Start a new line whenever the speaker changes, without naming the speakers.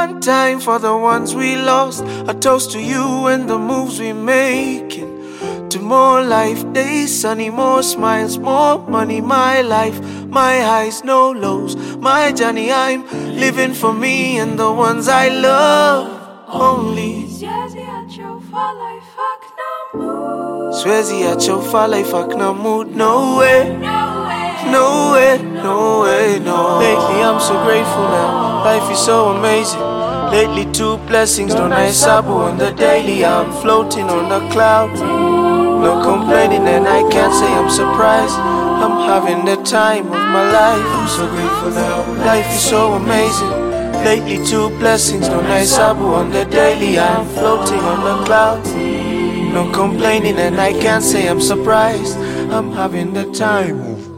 One time for the ones we lost. A toast to you and the moves we making. To more life days, sunny, more smiles, more money. My life, my highs, no lows. My journey, I'm living for me and the ones I love only. Swezi achofa life akna mood. No way, no way, no way, no. Lately I'm so grateful now. Life is so amazing. Lately 2 blessings, don't I sabu on the daily. I'm floating on the cloud. No complaining and I can't say I'm surprised. I'm having the time of my life. I'm so grateful now. Life is so amazing. Lately 2 blessings, don't I sabu on the daily. I'm floating on the cloud. No complaining and I can't say I'm surprised. I'm having the time of